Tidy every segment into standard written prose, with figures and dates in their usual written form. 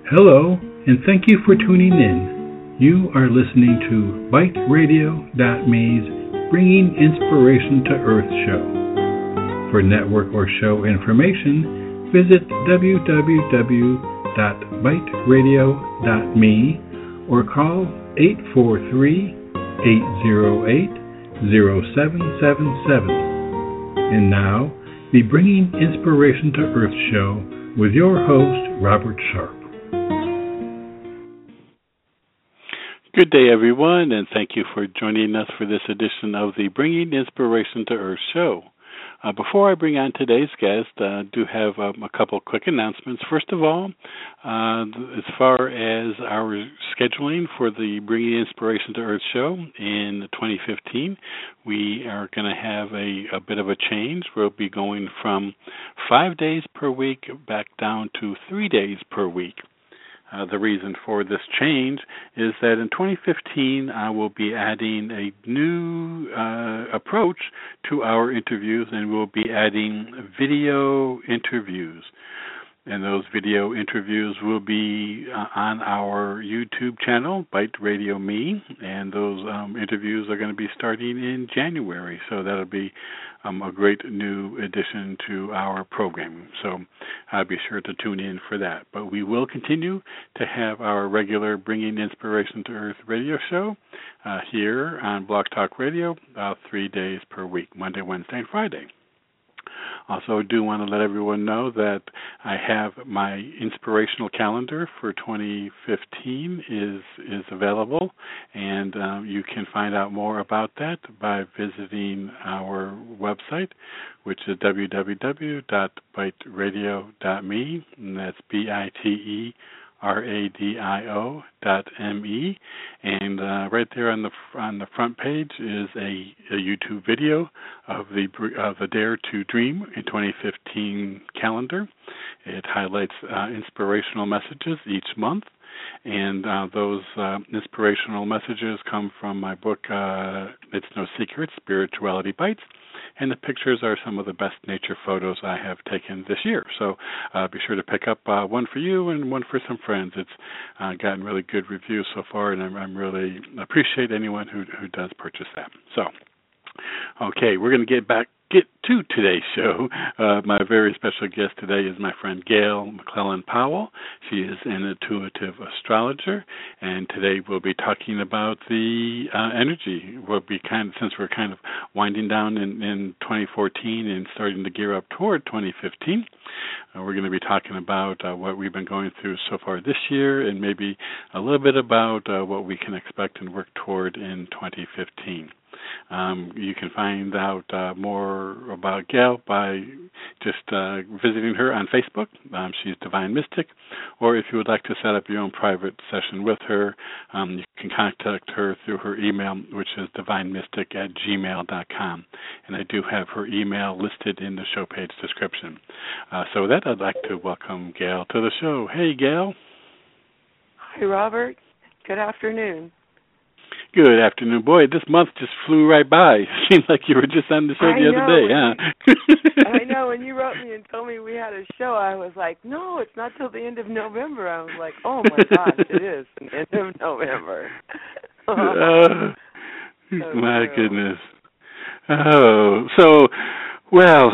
Hello, and thank you for tuning in. You are listening to BiteRadio.me's Bringing Inspiration to Earth show. For network or show information, visit www.biteradio.me or call 843-808-0777. And now, the Bringing Inspiration to Earth show with your host, Robert Sharp. Good day, everyone, and thank you for joining us for this edition of the Bringing Inspiration to Earth show. Before I bring on today's guest, I do have a couple quick announcements. First of all, as far as our scheduling for the Bringing Inspiration to Earth show in 2015, we are going to have a bit of a change. We'll be going from 5 days per week back down to 3 days per week. The reason for this change is that in 2015, I will be adding a new approach to our interviews, and we'll be adding video interviews. And those video interviews will be on our YouTube channel, Bite Radio Me, and those interviews are going to be starting in January. So that'll be a great new addition to our programming. So be sure to tune in for that. But we will continue to have our regular Bringing Inspiration to Earth radio show here on Blog Talk Radio 3 days per week, Monday, Wednesday, and Friday. Also, do want to let everyone know that I have my inspirational calendar for 2015 is available, and you can find out more about that by visiting our website, which is www.biteradio.me, and that's BITERADIO.me, and right there on the front page is a YouTube video of the Dare to Dream in 2015 calendar. It highlights inspirational messages each month, and those inspirational messages come from my book, It's No Secret, Spirituality Bites. And the pictures are some of the best nature photos I have taken this year. So be sure to pick up one for you and one for some friends. It's gotten really good reviews so far, and I'm really appreciate anyone who does purchase that. So, okay, we're going to get to today's show. My very special guest today is my friend Gail McClellan Powell. She is an intuitive astrologer, and today we'll be talking about the energy. Since we're kind of winding down in 2014 and starting to gear up toward 2015, we're going to be talking about what we've been going through so far this year, and maybe a little bit about what we can expect and work toward in 2015. You can find out more about Gail by just visiting her on Facebook. She's Divine Mystic. Or if you would like to set up your own private session with her, you can contact her through her email, which is divinemystic@gmail.com. And I do have her email listed in the show page description. So with that, I'd like to welcome Gail to the show. Hey, Gail. Hi, Robert. Good afternoon. Good afternoon. Boy, this month just flew right by. Seemed like you were just on the show the other day, huh? I know. When you wrote me and told me we had a show, I was like, no, it's not till the end of November. I was like, oh, my gosh, it is the end of November. My goodness. Oh, so, well,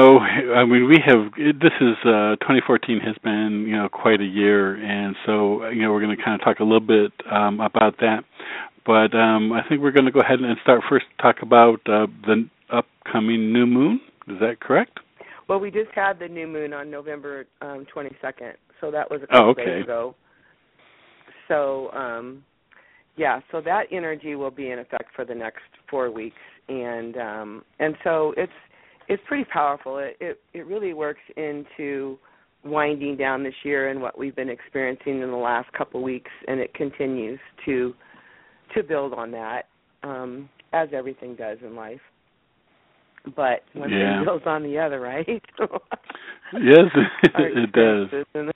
this is, 2014 has been, quite a year, and so, we're going to kind of talk a little bit about that. But I think we're going to go ahead and start first to talk about the upcoming new moon. Is that correct? Well, we just had the new moon on November 22nd, so that was a couple days ago. So, so that energy will be in effect for the next 4 weeks, and so it's pretty powerful. It really works into winding down this year and what we've been experiencing in the last couple weeks, and it continues to build on that, as everything does in life. But one thing builds on the other, right? Yes, it does.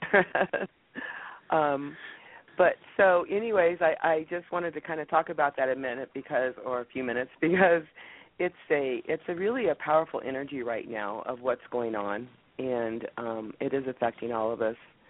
But so anyways, I just wanted to kind of talk about that a few minutes, because it's really a powerful energy right now of what's going on, and it is affecting all of us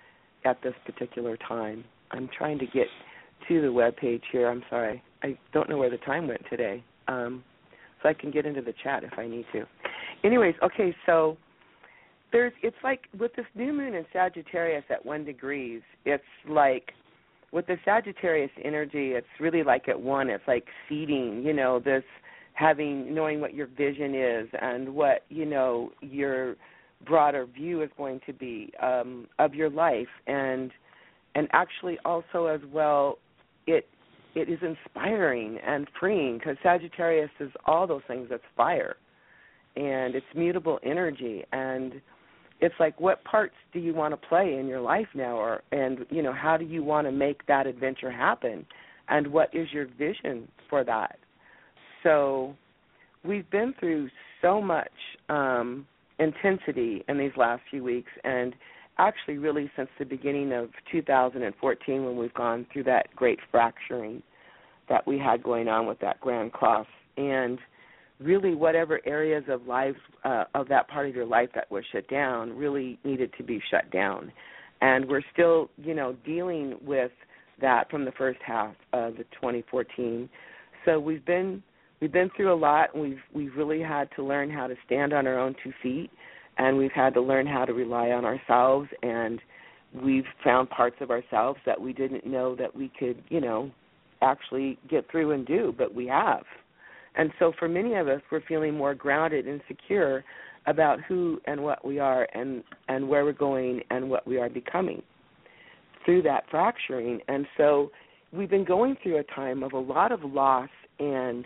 at this particular time. I'm trying to get to the web page here. I'm sorry. I don't know where the time went today. So I can get into the chat if I need to. Anyways, okay, so it's like with this new moon in Sagittarius at 1 degree, it's like with the Sagittarius energy, it's really like at 1, it's like seeding, this knowing what your vision is and what, your broader view is going to be of your life, and actually also as well, it is inspiring and freeing, because Sagittarius is all those things. It's fire, and it's mutable energy, and it's like, what parts do you want to play in your life now, and how do you want to make that adventure happen, and what is your vision for that? So we've been through so much intensity in these last few weeks, and actually really since the beginning of 2014, when we've gone through that great fracturing that we had going on with that Grand Cross, and really whatever areas of life, of that part of your life that was shut down really needed to be shut down. And we're still, dealing with that from the first half of the 2014. So we've been through a lot, and we've really had to learn how to stand on our own 2 feet, and we've had to learn how to rely on ourselves, and we've found parts of ourselves that we didn't know that we could, actually get through and do, but we have. And so for many of us, we're feeling more grounded and secure about who and what we are and where we're going and what we are becoming through that fracturing. And so we've been going through a time of a lot of loss and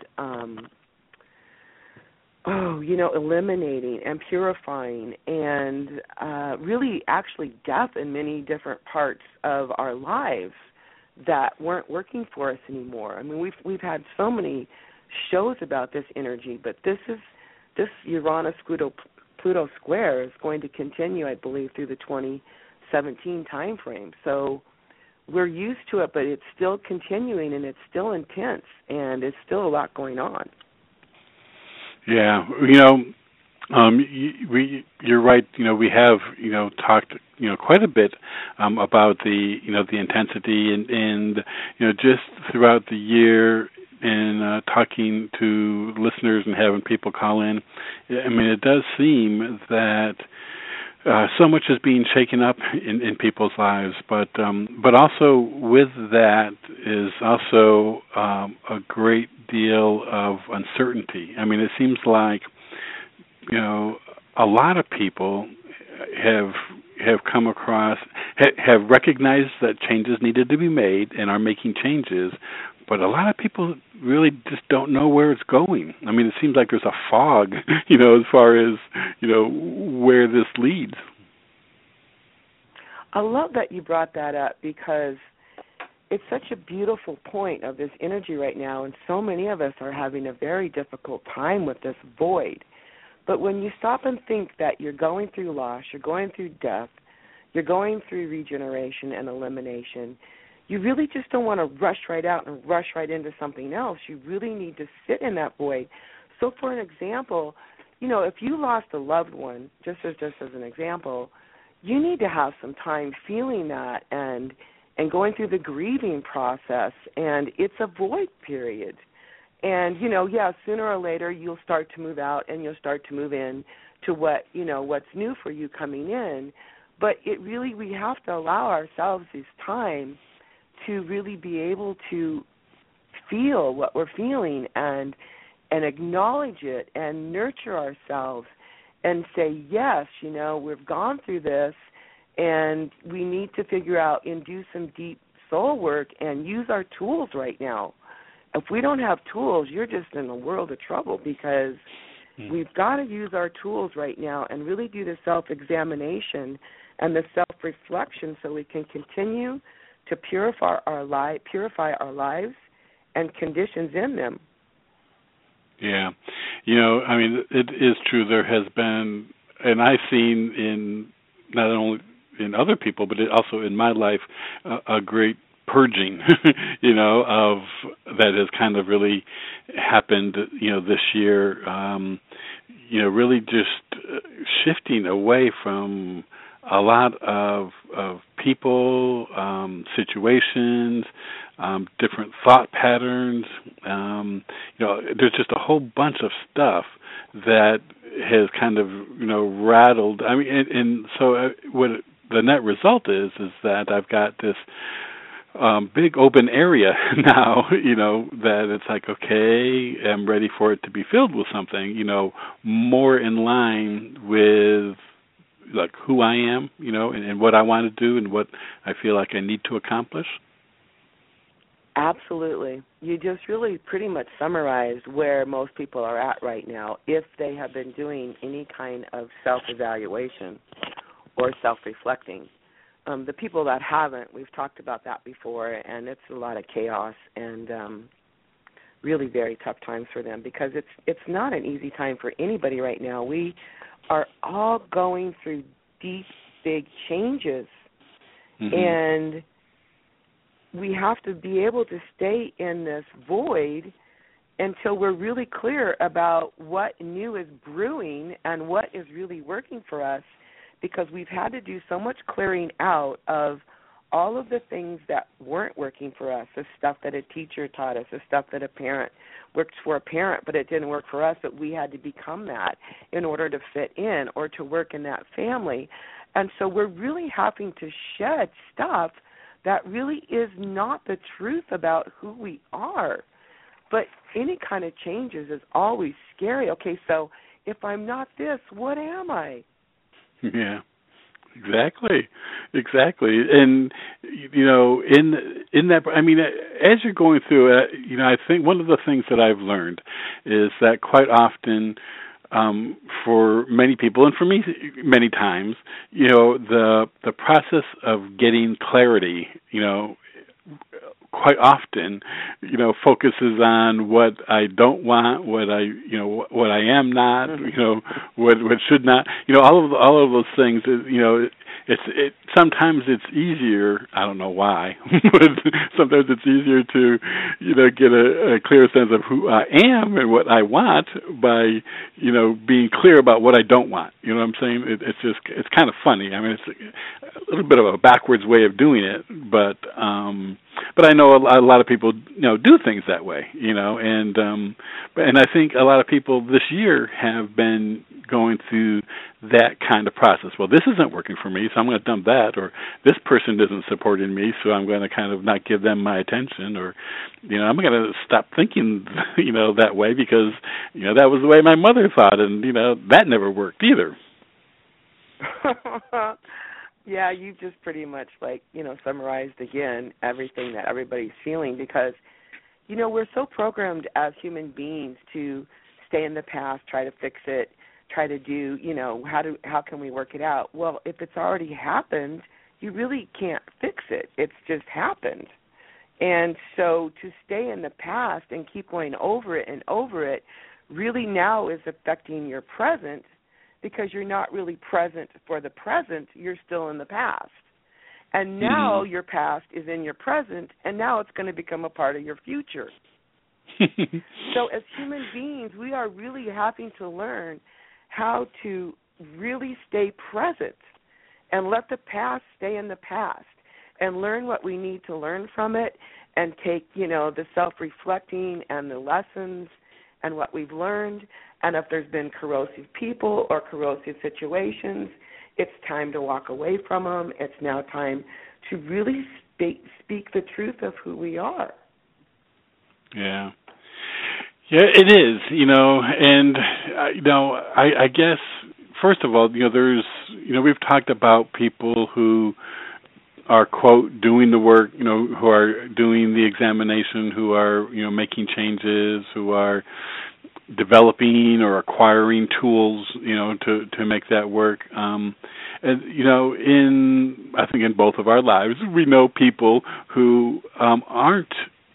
eliminating and purifying and really actually death in many different parts of our lives that weren't working for us anymore. I mean, we've had so many shows about this energy, but this Uranus-Pluto square is going to continue, I believe, through the 2017 time frame. So we're used to it, but it's still continuing, and it's still intense, and it's still a lot going on. Yeah, you're right. We have talked quite a bit about the intensity and just throughout the year, and talking to listeners and having people call in. I mean, it does seem that so much is being shaken up in people's lives, but also with that is also a great deal of uncertainty. I mean, it seems like a lot of people have come across, have recognized that changes needed to be made and are making changes, but a lot of people really just don't know where it's going. I mean, it seems like there's a fog, as far as, where this leads. I love that you brought that up, because it's such a beautiful point of this energy right now, and so many of us are having a very difficult time with this void. But when you stop and think that you're going through loss, you're going through death, you're going through regeneration and elimination, you really just don't want to rush right out and rush right into something else. You really need to sit in that void. So for an example, if you lost a loved one, just as an example, you need to have some time feeling that and going through the grieving process, and it's a void period. And, sooner or later you'll start to move out and you'll start to move in to what, what's new for you coming in. But we have to allow ourselves this time to really be able to feel what we're feeling and acknowledge it and nurture ourselves and say, yes, we've gone through this, and we need to figure out and do some deep soul work and use our tools right now. If we don't have tools, you're just in a world of trouble, because we've got to use our tools right now and really do the self-examination and the self-reflection so we can continue to purify our lives and conditions in them. Yeah. I mean, it is true. There has been, and I've seen in not only in other people, but also in my life, a great purging, of that has kind of really happened, this year, really just shifting away from a lot of people, situations, different thought patterns. There's just a whole bunch of stuff that has kind of, rattled. I mean, and so what the net result is that I've got this big open area now, that it's like, okay, I'm ready for it to be filled with something, more in line with like who I am, and what I want to do and what I feel like I need to accomplish. Absolutely. You just really pretty much summarized where most people are at right now if they have been doing any kind of self-evaluation or self-reflecting. The people that haven't, we've talked about that before, and it's a lot of chaos and really very tough times for them because it's not an easy time for anybody right now. We are all going through deep, big changes, and we have to be able to stay in this void until we're really clear about what new is brewing and what is really working for us, because we've had to do so much clearing out of all of the things that weren't working for us, the stuff that a teacher taught us, the stuff that a parent worked for a parent, but it didn't work for us, but we had to become that in order to fit in or to work in that family. And so we're really having to shed stuff that really is not the truth about who we are. But any kind of changes is always scary. Okay, so if I'm not this, what am I? Yeah. Exactly. And, in that, I mean, as you're going through it, I think one of the things that I've learned is that quite often, for many people, and for me many times, the process of getting clarity, quite often, focuses on what I don't want, what I am not, what should not, all of those things. Sometimes it's easier. I don't know why, but sometimes it's easier to, get a clear sense of who I am and what I want by, being clear about what I don't want. You know what I'm saying? It's kind of funny. I mean, it's a little bit of a backwards way of doing it, but I know a lot of people, do things that way, and I think a lot of people this year have been going through that kind of process. Well, this isn't working for me, so I'm going to dump that, or this person isn't supporting me, so I'm going to kind of not give them my attention, or, I'm going to stop thinking, that way because, that was the way my mother thought, and, that never worked either. Yeah, you just pretty much summarized again everything that everybody's feeling because, we're so programmed as human beings to stay in the past, try to fix it, try to do, how can we work it out? Well, if it's already happened, you really can't fix it. It's just happened. And so to stay in the past and keep going over it and over it really now is affecting your present, because you're not really present for the present, you're still in the past. And now your past is in your present, and now it's going to become a part of your future. So as human beings, we are really having to learn how to really stay present and let the past stay in the past and learn what we need to learn from it and take, the self-reflecting and the lessons and what we've learned. And if there's been corrosive people or corrosive situations, it's time to walk away from them. It's now time to really speak the truth of who we are. Yeah. Yeah, it is, and, I guess, first of all, there's, we've talked about people who are, quote, doing the work, who are doing the examination, who are, making changes, who are developing or acquiring tools, to make that work. And, I think in both of our lives, we know people who aren't,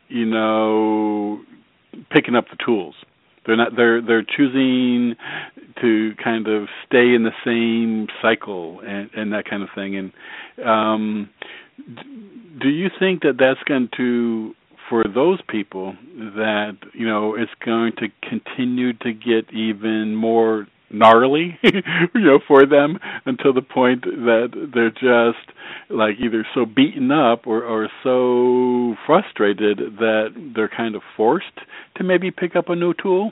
picking up the tools. They're choosing to kind of stay in the same cycle and that kind of thing. And do you think that that's going to, for those people, that, it's going to continue to get even more gnarly, for them until the point that like either so beaten up or so frustrated that they're kind of forced to maybe pick up a new tool?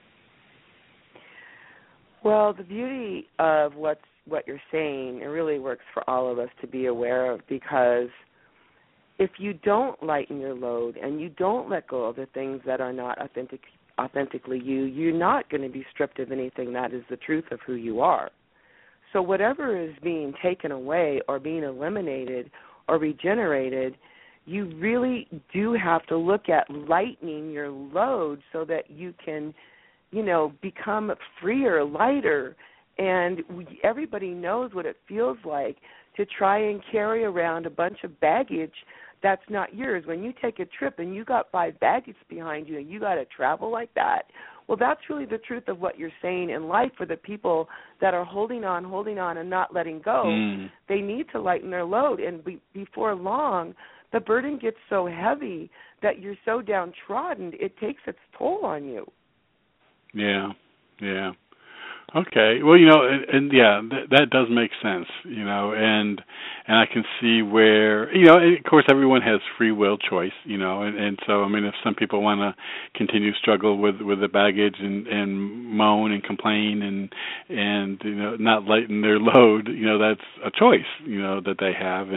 Well, the beauty of what you're saying, it really works for all of us to be aware of, because if you don't lighten your load and you don't let go of the things that are not authentically you, you're not going to be stripped of anything that is the truth of who you are. So whatever is being taken away or being eliminated or regenerated, you really do have to look at lightening your load so that you can, become freer, lighter. And everybody knows what it feels like to try and carry around a bunch of baggage that's not yours. When you take a trip and you got 5 baggage behind you and you got to travel like that, well, that's really the truth of what you're saying in life for the people that are holding on and not letting go. They need to lighten their load, and before long, the burden gets so heavy that you're so downtrodden, it takes its toll on you. Yeah. Okay. Well, that does make sense, and I can see where, of course, everyone has free will choice, and so, I mean, if some people want to continue to struggle with the baggage and moan and complain and not lighten their load, that's a choice, that they have,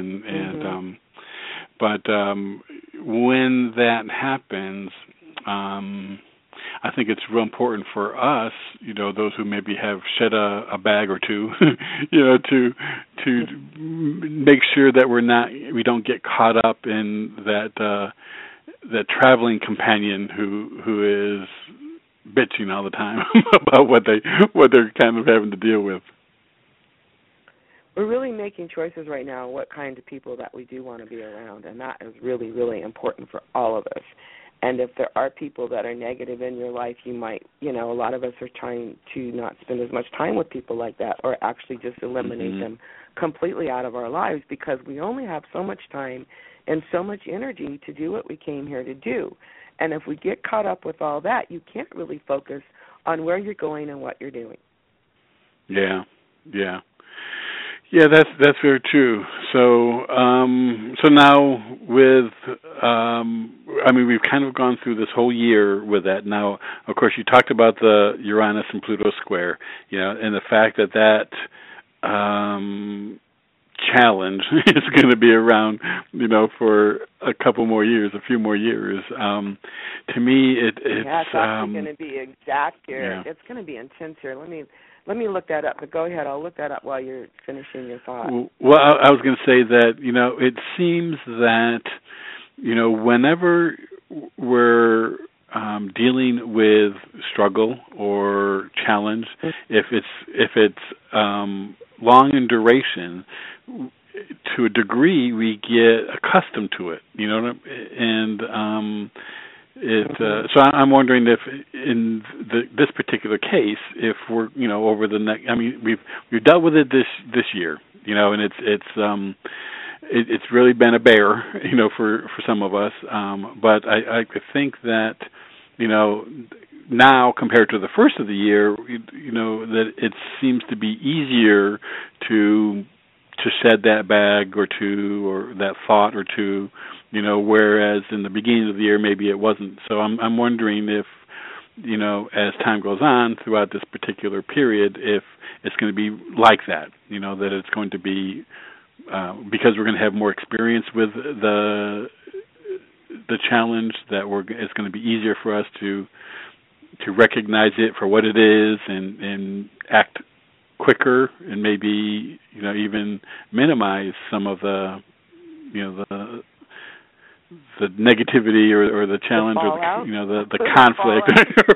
but when that happens, I think it's real important for us, those who maybe have shed a bag or two, to make sure that we don't get caught up in that traveling companion who is bitching all the time about what they're kind of having to deal with. We're really making choices right now what kind of people that we do want to be around, and that is really, really important for all of us. And if there are people that are negative in your life, you might, a lot of us are trying to not spend as much time with people like that, or actually just eliminate them completely out of our lives, because we only have so much time and so much energy to do what we came here to do. And if we get caught up with all that, you can't really focus on where you're going and what you're doing. Yeah. Yeah, that's very true. So now with, we've kind of gone through this whole year with that. Now, of course, you talked about the Uranus and Pluto square, and the fact that challenge is going to be around, for a few more years. To me, it's actually going to be exact here. Yeah. It's going to be intense here. Let me look that up, but go ahead. I'll look that up while you're finishing your thought. Well, I was going to say that, it seems that, whenever we're dealing with struggle or challenge, if it's long in duration, to a degree we get accustomed to it, and so I'm wondering if in this particular case, if we're over the next, we've dealt with it this year, and it's really been a bear, for some of us, but I think that now compared to the first of the year, that it seems to be easier to shed that bag or that thought or two, whereas in the beginning of the year maybe it wasn't. So I'm wondering if, as time goes on throughout this particular period, if it's going to be like that, that it's going to be, because we're going to have more experience with the challenge, that it's going to be easier for us to recognize it for what it is and act quicker, and maybe even minimize some of the negativity or the challenge or the conflict.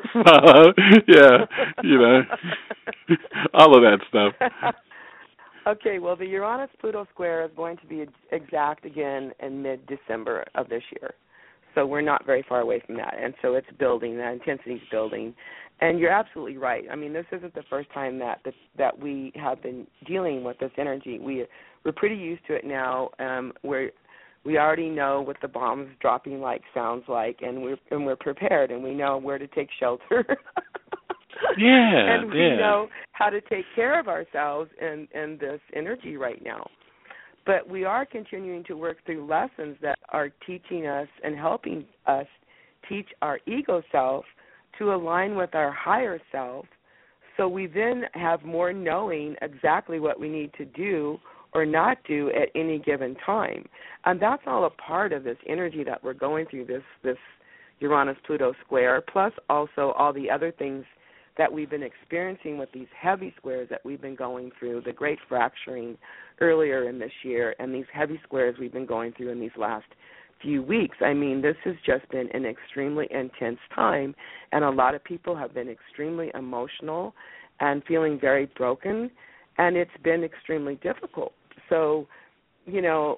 All of that stuff. Okay, well, the Uranus-Pluto square is going to be exact again in mid-December of this year. So we're not very far away from that. And so it's building, that intensity's building. And you're absolutely right. This isn't the first time that we have been dealing with this energy. We're pretty used to it now. We already know what the bombs dropping sounds like, and we're prepared, and we know where to take shelter. And we know how to take care of ourselves in this energy right now. But we are continuing to work through lessons that are teaching us and helping us teach our ego self to align with our higher self, so we then have more knowing exactly what we need to do or not do at any given time. And that's all a part of this energy that we're going through, this Uranus-Pluto square, plus also all the other things that we've been experiencing with these heavy squares that we've been going through, the great fracturing earlier in this year, and these heavy squares we've been going through in these last few weeks. I mean, this has just been an extremely intense time, and a lot of people have been extremely emotional and feeling very broken, and it's been extremely difficult. So, you know,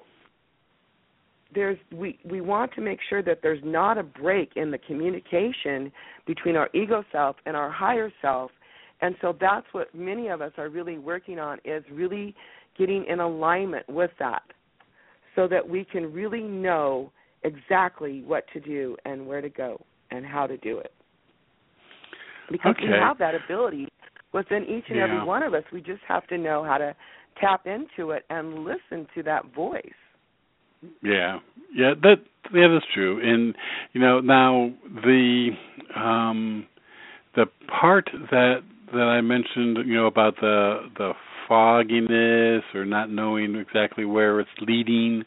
we want to make sure that there's not a break in the communication between our ego self and our higher self. And so that's what many of us are really working on, is really getting in alignment with that, so that we can really know exactly what to do and where to go and how to do it. Because we have that ability within each and every one of us. We just have to know how to tap into it and listen to that voice. That's true. And you know, now the part that I mentioned, you know, about the fogginess or not knowing exactly where it's leading,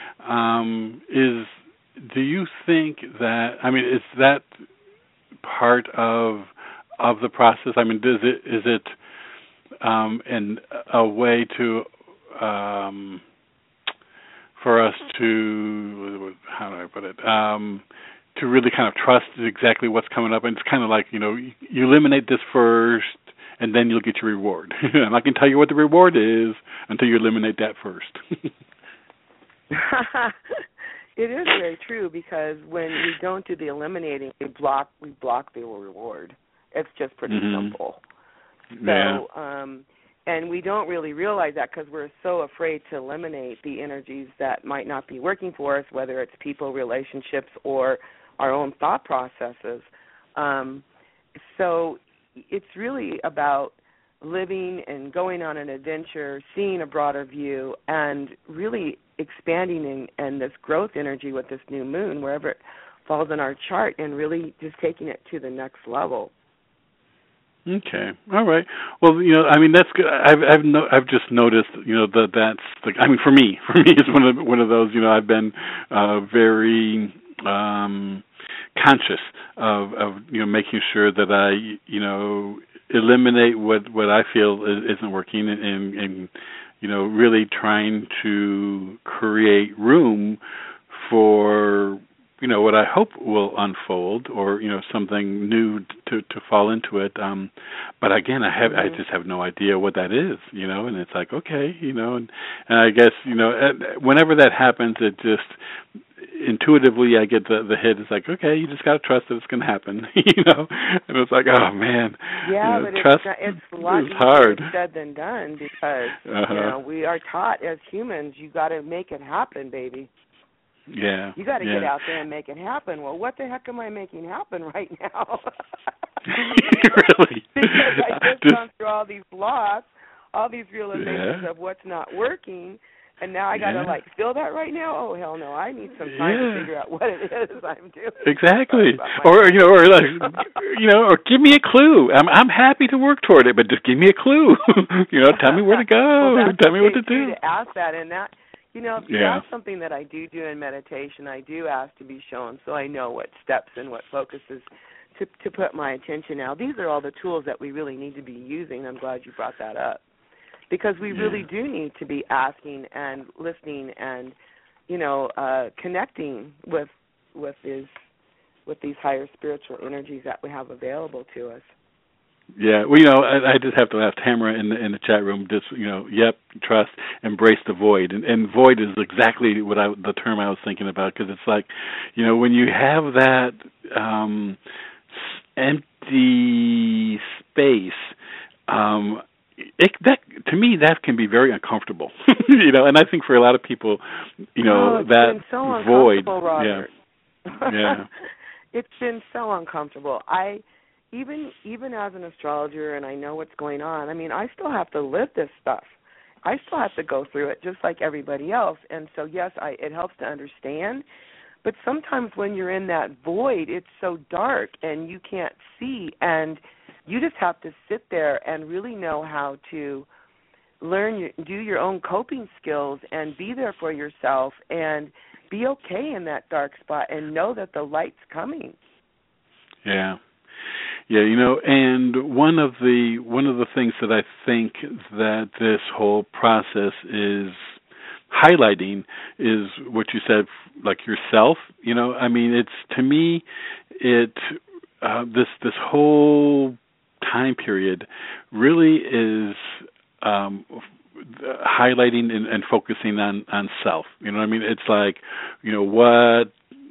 do you think that, I mean, is that part of the process? I mean, is it a way to for us to, how do I put it, to really kind of trust exactly what's coming up? And it's kind of like, you know, you eliminate this first, and then you'll get your reward. And I can tell you what the reward is until you eliminate that first. It is very true, because when we don't do the eliminating, we block the reward. It's just pretty simple. So, and we don't really realize that, because we're so afraid to eliminate the energies that might not be working for us, whether it's people, relationships, or our own thought processes. So it's really about living and going on an adventure, seeing a broader view, and really expanding in this growth energy with this new moon, wherever it falls in our chart, and really just taking it to the next level. Okay, all right. Well, you know, I mean, that's good. I've just noticed, you know, that's the. I mean, for me, it's one of those. You know, I've been very conscious of you know, making sure that I, you know, eliminate what I feel isn't working, and you know, really trying to create room for, you know, what I hope will unfold, or, you know, something new to fall into it. But again, I just have no idea what that is, you know, and it's like, okay, you know, and I guess, you know, whenever that happens, it just intuitively I get the hit. It's like, okay, you just got to trust that it's going to happen, you know, and it's like, oh man, yeah, you know, but trust it's a lot easier hard said than done, because you know, we are taught as humans, you got to make it happen, baby. Yeah. You got to get out there and make it happen. Well, what the heck am I making happen right now? Really? Because I just gone through all these blocks, all these realizations of what's not working, and now I got to like feel that right now. Oh hell no! I need some time to figure out what it is I'm doing. Exactly. Or you know, or like, you know, or give me a clue. I'm happy to work toward it, but just give me a clue. You know, tell me where to go. Well, tell me what to do. To ask that, and that. You know, that's something that I do in meditation. I do ask to be shown, so I know what steps and what focuses to put my attention now. These are all the tools that we really need to be using. I'm glad you brought that up, because we really do need to be asking and listening and, you know, connecting with these higher spiritual energies that we have available to us. Yeah, well, you know, I just have to ask Tamara in the chat room. Just, you know, trust, embrace the void, and void is exactly what the term I was thinking about, because it's like, you know, when you have that empty space, that to me that can be very uncomfortable, you know, and I think for a lot of people, you know, that so void, Robert. yeah, it's been so uncomfortable. Even as an astrologer, and I know what's going on, I mean, I still have to live this stuff. I still have to go through it just like everybody else. And so, yes, it helps to understand. But sometimes when you're in that void, it's so dark and you can't see. And you just have to sit there and really know how to do your own coping skills and be there for yourself and be okay in that dark spot and know that the light's coming. Yeah. Yeah, and one of the things that I think that this whole process is highlighting is what you said, like yourself. It's, to me, this whole time period really is highlighting and focusing on self. It's like, what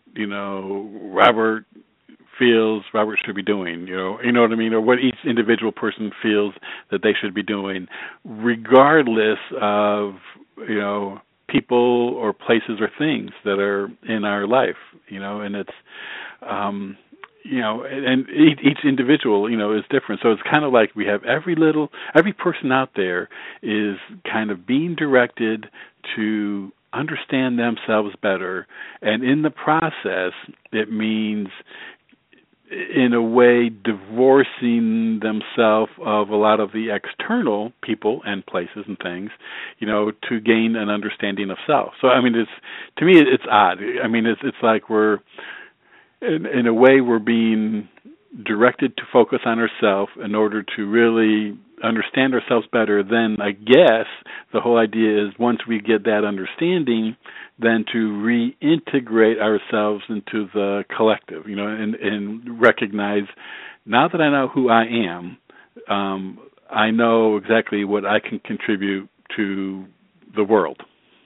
Robert should be doing, or what each individual person feels that they should be doing, regardless of, people or places or things that are in our life, and it's, and each individual, is different. So it's kind of like we have every person out there is kind of being directed to understand themselves better. And in the process, it means, in a way, divorcing themselves of a lot of the external people and places and things, to gain an understanding of self. So, to me, it's odd. It's like we're, in a way, we're being directed to focus on ourselves in order to really understand ourselves better. Then I guess the whole idea is, once we get that understanding, then to reintegrate ourselves into the collective, and recognize, now that I know who I am, I know exactly what I can contribute to the world.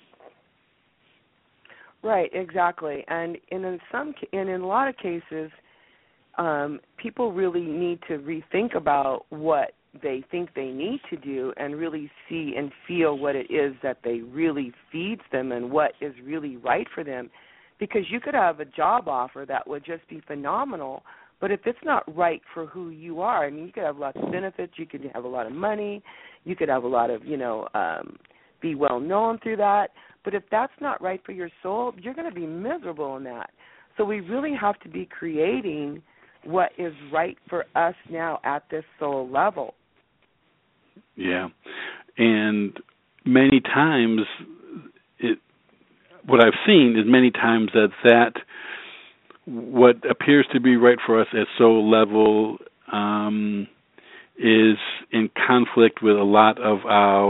Right, exactly. And in a lot of cases, people really need to rethink about what they think they need to do and really see and feel what it is that they really feeds them and what is really right for them. Because you could have a job offer that would just be phenomenal, but if it's not right for who you are, you could have lots of benefits, you could have a lot of money, you could have a lot of, be well known through that, but if that's not right for your soul, you're going to be miserable in that. So we really have to be creating what is right for us now at this soul level. Yeah, and many times, what I've seen is many times that what appears to be right for us at soul level is in conflict with a lot of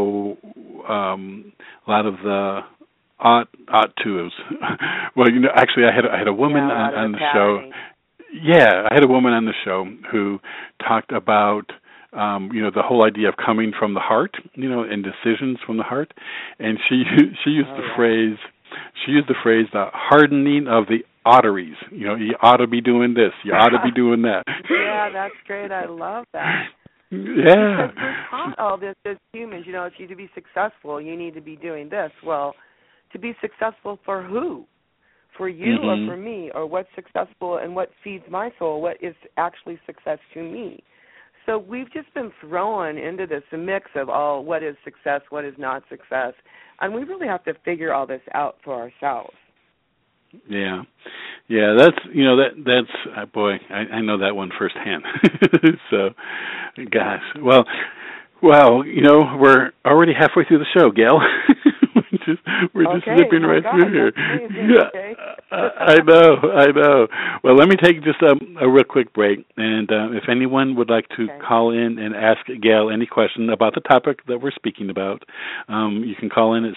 the ought to's. Well, actually, I had a woman on the show. Yeah, I had a woman on the show who talked about, the whole idea of coming from the heart, and decisions from the heart, and she used the phrase. She used the phrase, the hardening of the arteries. You ought to be doing this. You ought to be doing that. Yeah, that's great. I love that. Yeah. Because we're taught all this as humans. If you to be successful, you need to be doing this. Well, to be successful for who? For you or for me? Or what's successful and what feeds my soul? What is actually success to me? So we've just been thrown into this mix of all what is success, what is not success. And we really have to figure all this out for ourselves. Yeah. Yeah, that's boy, I know that one firsthand. So, gosh. Well, we're already halfway through the show, Gail. We're just zipping right through here. Yeah, okay. I know. Well, let me take just a real quick break, and if anyone would like to call in and ask Gail any question about the topic that we're speaking about, you can call in at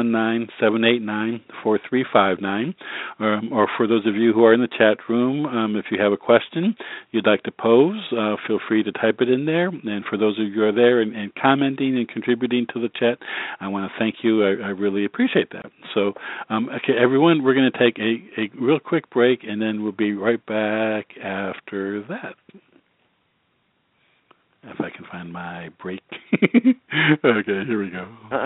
619-789-4359, or for those of you who are in the chat room, if you have a question you'd like to pose, feel free to type it in there. And for those of you who are there and commenting and contributing to the chat, I want to thank you. I really appreciate that. So, okay, everyone, we're going to take a real quick break, and then we'll be right back after that. If I can find my break. Okay, here we go.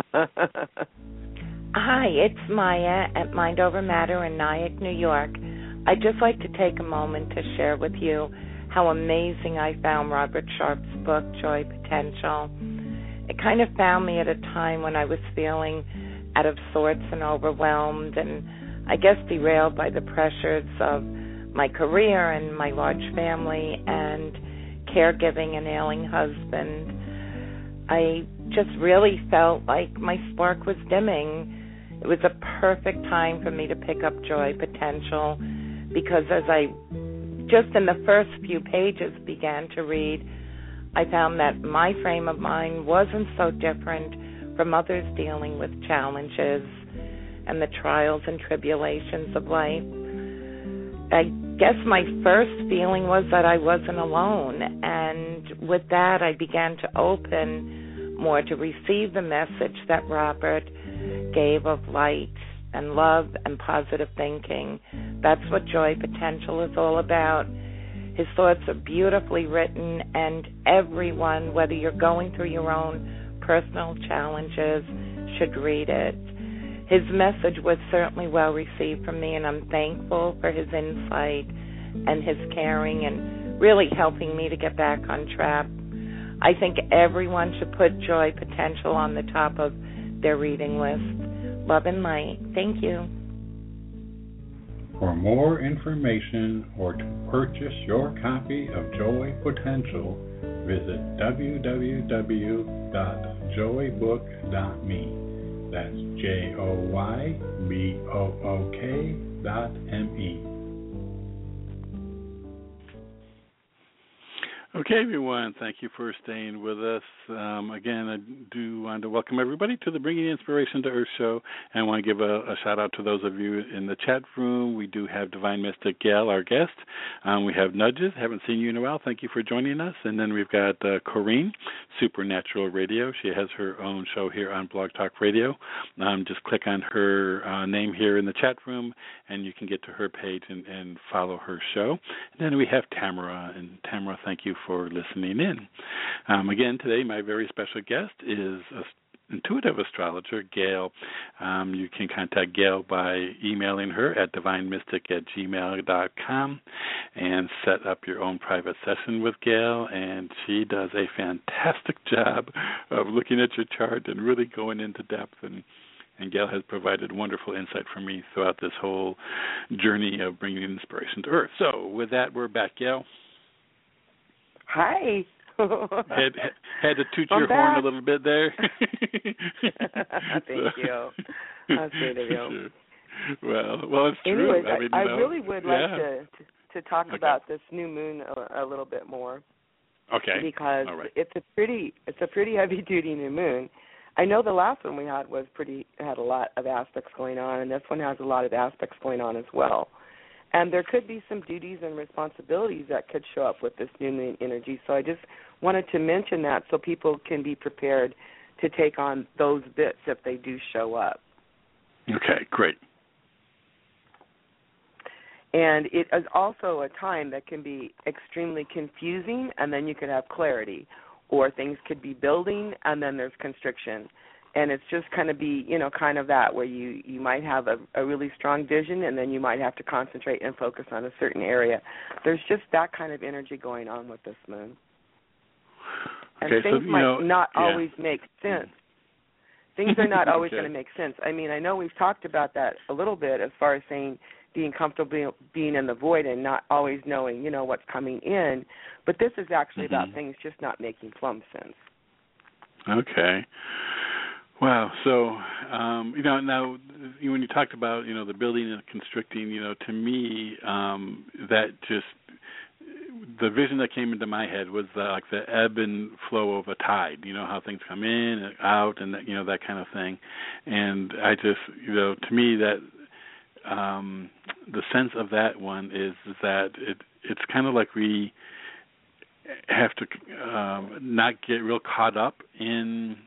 Hi, it's Maya at Mind Over Matter in Nyack, New York. I'd just like to take a moment to share with you how amazing I found Robert Sharpe's book, Joy Potential. it kind of found me at a time when I was feeling out of sorts and overwhelmed and I guess derailed by the pressures of my career and my large family and caregiving an ailing husband. I just really felt like my spark was dimming. It was a perfect time for me to pick up Joy Potential because as I just in the first few pages began to read, I found that my frame of mind wasn't so different from others dealing with challenges and the trials and tribulations of life. I guess my first feeling was that I wasn't alone, and with that I began to open more to receive the message that Robert gave of light and love and positive thinking. That's what Joy Potential is all about. His thoughts are beautifully written, and everyone, whether you're going through your own personal challenges, should read it. His message was certainly well received from me, and I'm thankful for his insight and his caring and really helping me to get back on track. I think everyone should put Joy Potential on the top of their reading list. Love and light. Thank you. For more information or to purchase your copy of Joy Potential, visit www.joybook.me. That's JOYBOOK.me. Okay, everyone, thank you for staying with us. Again, I do want to welcome everybody to the Bringing Inspiration to Earth show, and I want to give a shout-out to those of you in the chat room. We do have Divine Mystic Gail, our guest. We have Nudges. Haven't seen you in a while. Thank you for joining us. And then we've got Corrine, Supernatural Radio. She has her own show here on Blog Talk Radio. Just click on her name here in the chat room, and you can get to her page and follow her show. And then we have Tamara. And Tamara, thank you for listening in. Again, today my very special guest is intuitive astrologer Gail. You can contact Gail by emailing her at divinemystic@gmail.com and set up your own private session with Gail, and she does a fantastic job of looking at your chart and really going into depth, and Gail has provided wonderful insight for me throughout this whole journey of bringing inspiration to Earth. So with that, we're back, Gail. Hi. had to toot your horn a little bit there. Thank you. That's sweet of you. Sure. Well, it's true. Anyways, I really would like to talk about this new moon a little bit more. Okay. Because it's a pretty heavy duty new moon. I know the last one we had had a lot of aspects going on, and this one has a lot of aspects going on as well. And there could be some duties and responsibilities that could show up with this new moon energy. So I just wanted to mention that so people can be prepared to take on those bits if they do show up. Okay, great. And it is also a time that can be extremely confusing, and then you could have clarity. Or things could be building, and then there's constriction. And it's just kind of that, where you might have a really strong vision, and then you might have to concentrate and focus on a certain area. There's just that kind of energy going on with this moon. And things might not always make sense. Things are not always going to make sense. I mean, I know we've talked about that a little bit as far as saying being comfortable being in the void and not always knowing, what's coming in. But this is actually about things just not making plumb sense. Okay. Wow. So, now when you talked about, the building and constricting, to me, that just, the vision that came into my head was the ebb and flow of a tide, how things come in and out and, that kind of thing. And I just, to me that, the sense of that one is that it's kind of like we have to not get real caught up in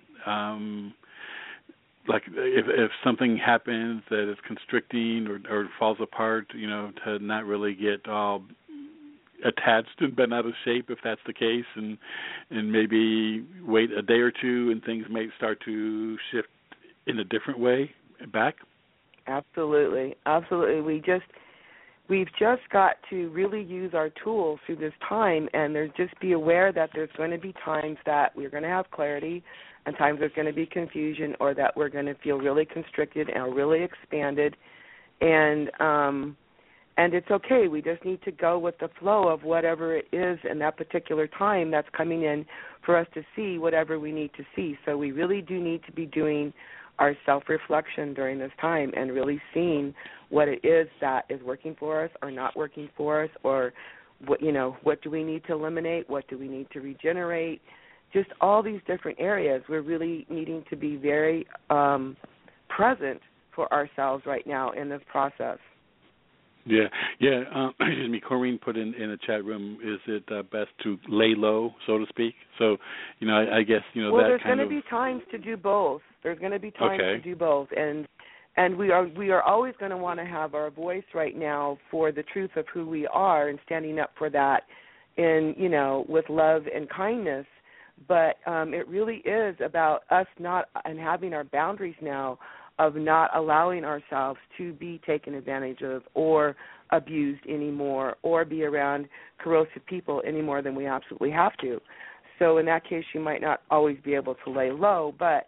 if something happens that is constricting or falls apart, to not really get all attached and bent out of shape if that's the case, and maybe wait a day or two and things may start to shift in a different way back. Absolutely. We've just got to really use our tools through this time, and just be aware that there's going to be times that we're going to have clarity, and times there's going to be confusion, or that we're going to feel really constricted and really expanded, and it's okay. We just need to go with the flow of whatever it is in that particular time that's coming in for us to see whatever we need to see. So we really do need to be doing our self-reflection during this time and really seeing what it is that is working for us or not working for us, or what do we need to eliminate, what do we need to regenerate, just all these different areas. We're really needing to be very present for ourselves right now in this process. Yeah. Excuse me. Corrine put in a chat room, is it best to lay low, so to speak? So, I guess, well, that there's kind of... going to be times to do both. There's going to be times to do both. And we are always going to want to have our voice right now for the truth of who we are and standing up for that with love and kindness. But it really is about us not and having our boundaries now of not allowing ourselves to be taken advantage of or abused anymore, or be around corrosive people any more than we absolutely have to. So in that case, you might not always be able to lay low, but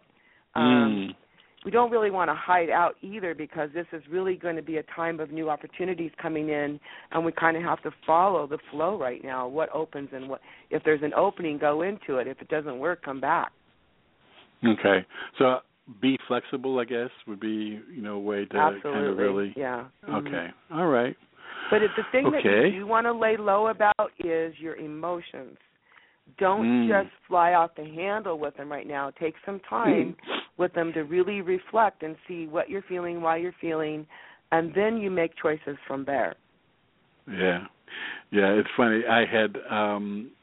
we don't really want to hide out either, because this is really going to be a time of new opportunities coming in, and we kind of have to follow the flow right now. What opens and what, if there's an opening, go into it. If it doesn't work, come back. Okay. So be flexible, I guess, would be, a way to Absolutely. kind of really... Yeah. Okay. All right. But the thing that you do want to lay low about is your emotions. Don't just fly off the handle with them right now. Take some time with them to really reflect and see what you're feeling, why you're feeling, and then you make choices from there. Yeah. Yeah, it's funny. I had... on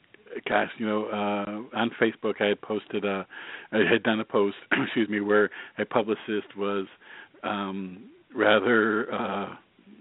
Facebook I had posted I had done a post, where a publicist was rather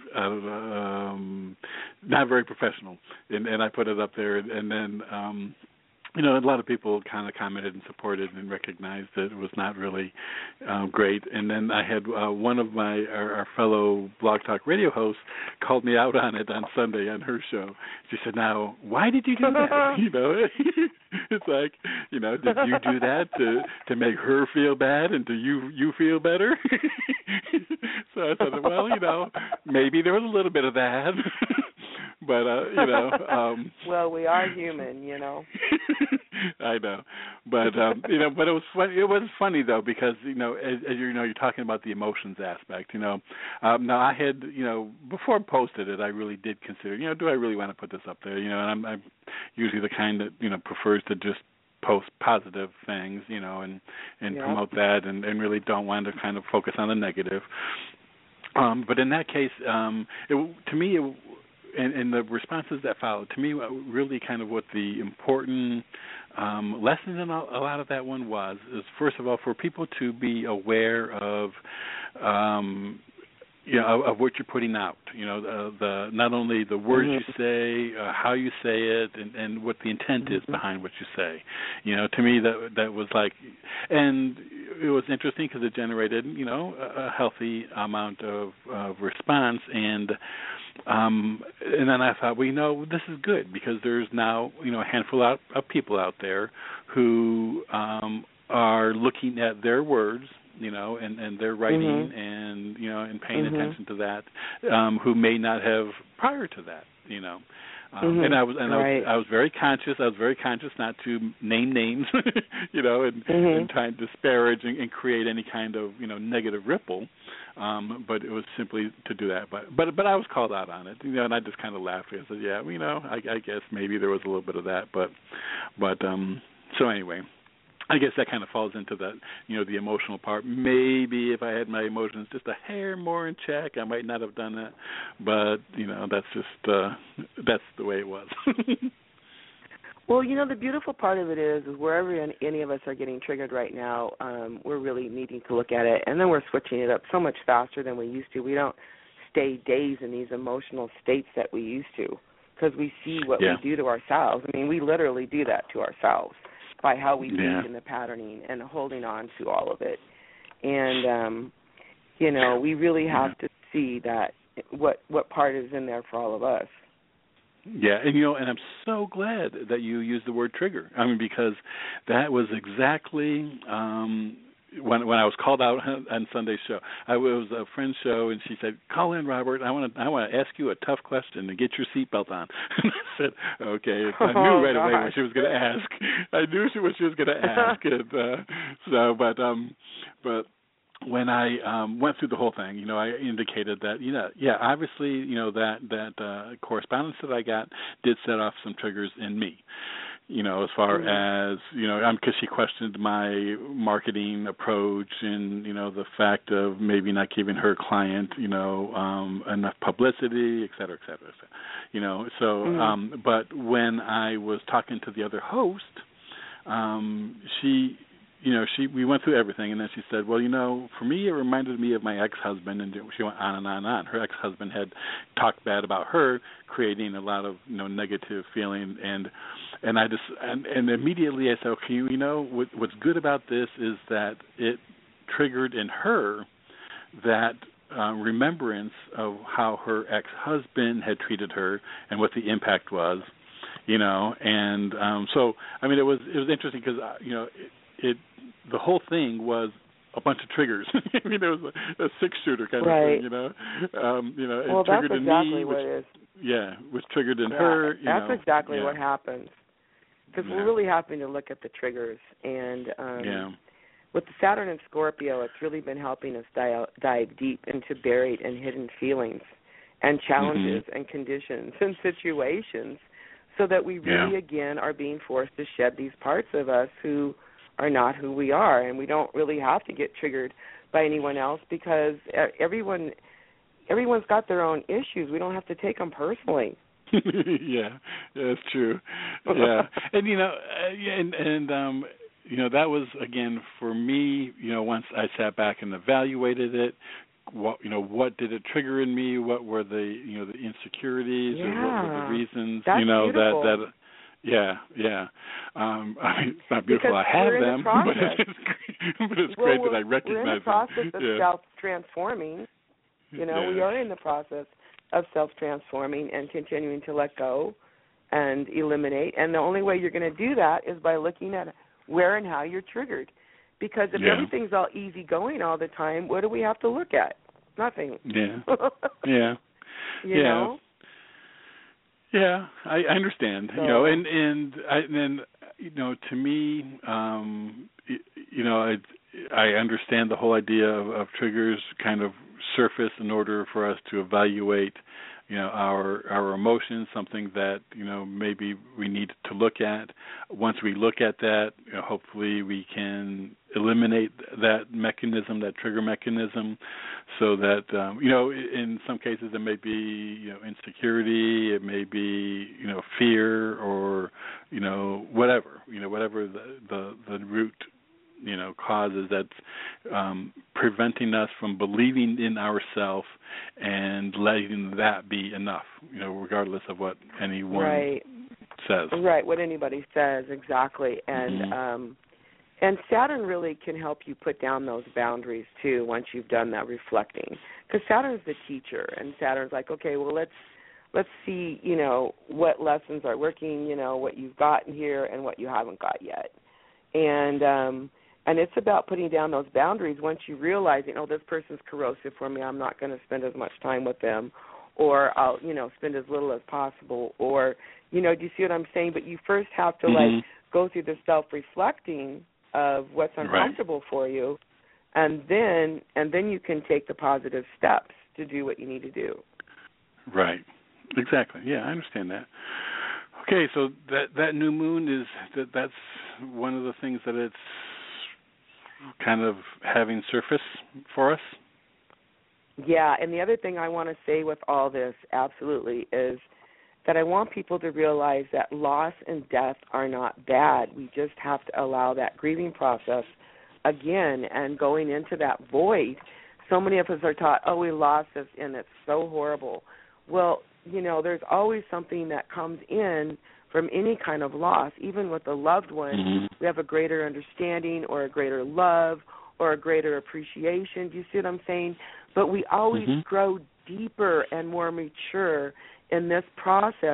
not very professional, and I put it up there, and then a lot of people kind of commented and supported and recognized that it was not really great. And then I had one of our fellow Blog Talk Radio hosts called me out on it on Sunday on her show. She said, "Now, why did you do that?" It's like, did you do that to make her feel bad, and do you feel better? So I said, well, maybe there was a little bit of that. But, well, we are human, I know. But, but it was funny. It was funny, though, because, as you're talking about the emotions aspect, now I had, before I posted it, I really did consider, do I really want to put this up there? And I'm usually the kind that, prefers to just post positive things, and promote that, and really don't want to kind of focus on the negative. But in that case, to me, and the responses that followed, to me, really kind of what the important lesson in a lot of that one was, is first of all, for people to be aware of, of what you're putting out. The not only the words you say, how you say it, and what the intent is behind what you say. To me, that was like, and it was interesting because it generated, a healthy amount of response, and then I thought, well, this is good, because there's now, a handful of people out there who are looking at their words, and their writing, and and paying attention to that, who may not have prior to that, And I was very conscious. I was very conscious not to name names, and try and disparage and create any kind of negative ripple. But it was simply to do that. But I was called out on it, and I just kind of laughed and said, yeah, I guess maybe there was a little bit of that, but so anyway. I guess that kind of falls into that, the emotional part. Maybe if I had my emotions just a hair more in check, I might not have done that. But, that's just, that's the way it was. Well, the beautiful part of it is wherever any of us are getting triggered right now, we're really needing to look at it. And then we're switching it up so much faster than we used to. We don't stay days in these emotional states that we used to, because we see what we do to ourselves. I mean, we literally do that to ourselves by how we lead in the patterning and holding on to all of it. And, we really have to see that what part is in there for all of us. Yeah, and I'm so glad that you used the word trigger. I mean, because that was exactly when I was called out on Sunday's show. It was a friend's show, and she said, "Call in, Robert. I want to ask you a tough question and get your seatbelt on." And I said, "Okay." I knew right away what she was going to ask. I knew what she was going to ask, and but. When I went through the whole thing, I indicated that, obviously, that correspondence that I got did set off some triggers in me, as far as, because she questioned my marketing approach and, the fact of maybe not giving her client, enough publicity, et cetera, et cetera, et cetera. So, but when I was talking to the other host, we went through everything, and then she said, well, for me, it reminded me of my ex-husband, and she went on and on and on. Her ex-husband had talked bad about her, creating a lot of, negative feeling, and immediately I said, okay, what's good about this is that it triggered in her that remembrance of how her ex-husband had treated her and what the impact was, and so, I mean, it was interesting because, the whole thing was a bunch of triggers. I mean, it was a six-shooter kind of thing, Well, it triggered in exactly me, what it is. Yeah, was triggered in her. That's exactly what happens. Because we're really having to look at the triggers. And with the Saturn and Scorpio, it's really been helping us dive deep into buried and hidden feelings and challenges and conditions and situations so that we really, again, are being forced to shed these parts of us who are not who we are, and we don't really have to get triggered by anyone else because everyone's got their own issues. We don't have to take them personally. Yeah, that's true. Yeah, and that was again for me. Once I sat back and evaluated it, what did it trigger in me? What were the the insecurities? Or what were the reasons? That's beautiful. that. Yeah. I mean, it's not beautiful. Because I have them, but it's great that I recognize them. We're in the process of self-transforming. We are in the process of self-transforming and continuing to let go and eliminate. And the only way you're going to do that is by looking at where and how you're triggered. Because if everything's all easy going all the time, what do we have to look at? Nothing. Yeah. You know? Yeah, I understand. So, and then to me, I understand the whole idea of triggers kind of surface in order for us to evaluate, our emotions, something that, maybe we need to look at. Once we look at that, hopefully we can eliminate that mechanism, that trigger mechanism, so that, in some cases it may be, insecurity, it may be, fear or, whatever, whatever the root causes that's preventing us from believing in ourselves and letting that be enough, regardless of what anyone says. Right, what anybody says, exactly. And Saturn really can help you put down those boundaries, too, once you've done that reflecting. Because Saturn's the teacher, and Saturn's like, okay, well, let's see, what lessons are working, what you've gotten here and what you haven't got yet. And it's about putting down those boundaries once you realize, this person's corrosive for me. I'm not going to spend as much time with them, or I'll, spend as little as possible. Or, do you see what I'm saying? But you first have to, go through the self-reflecting of what's uncomfortable for you, and then you can take the positive steps to do what you need to do. Right. Exactly. Yeah, I understand that. Okay, so that new moon that's one of the things that it's kind of having surface for us? Yeah, and the other thing I want to say with all this, absolutely, is that I want people to realize that loss and death are not bad. We just have to allow that grieving process again, and going into that void. So many of us are taught, we lost this, and it's so horrible. Well, there's always something that comes in from any kind of loss. Even with a loved one, we have a greater understanding or a greater love or a greater appreciation. Do you see what I'm saying? But we always grow deeper and more mature in this process,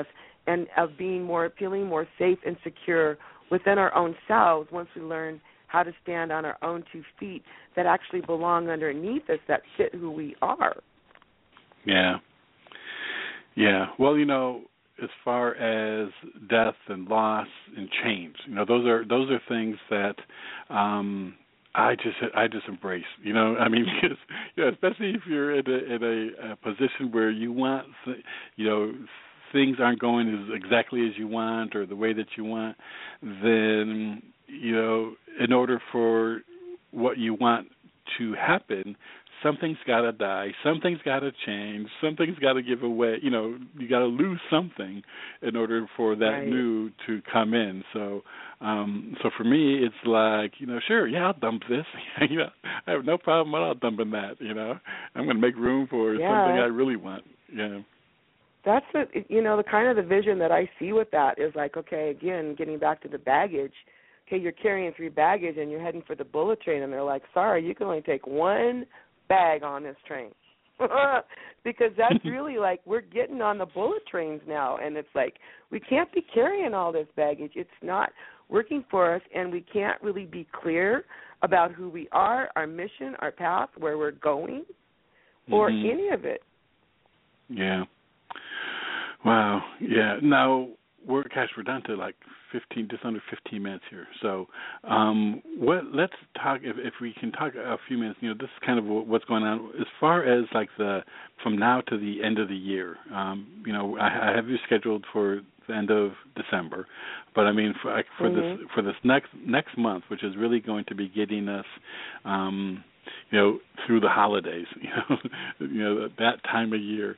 and of feeling more safe and secure within our own selves once we learn how to stand on our own 2 feet that actually belong underneath us, that fit who we are. Yeah. Yeah. Well, as far as death and loss and change, those are things that I just embrace. Because especially if you're in a position where you want, things aren't going exactly as you want or the way that you want, then in order for what you want to happen, something's got to die, something's got to change, something's got to give away. You got to lose something in order for that new to come in. So for me, it's like, sure, yeah, I'll dump this. I have no problem at all dumping that. I'm going to make room for something I really want. Yeah. That's the kind of the vision that I see with that is like, okay, again, getting back to the baggage. Okay, you're carrying 3 baggage and you're heading for the bullet train, and they're like, sorry, you can only take 1 bag on this train. Because that's really like we're getting on the bullet trains now, and it's like we can't be carrying all this baggage. It's not working for us, and we can't really be clear about who we are, our mission, our path, where we're going, or any of it. Yeah. Wow. Yeah. Now, we're down to like just under 15 minutes here. So, let's talk, if we can talk a few minutes. This is kind of what's going on as far as like from now to the end of the year. I have you scheduled for the end of December, but I mean for this next month, which is really going to be getting us, through the holidays. That time of year.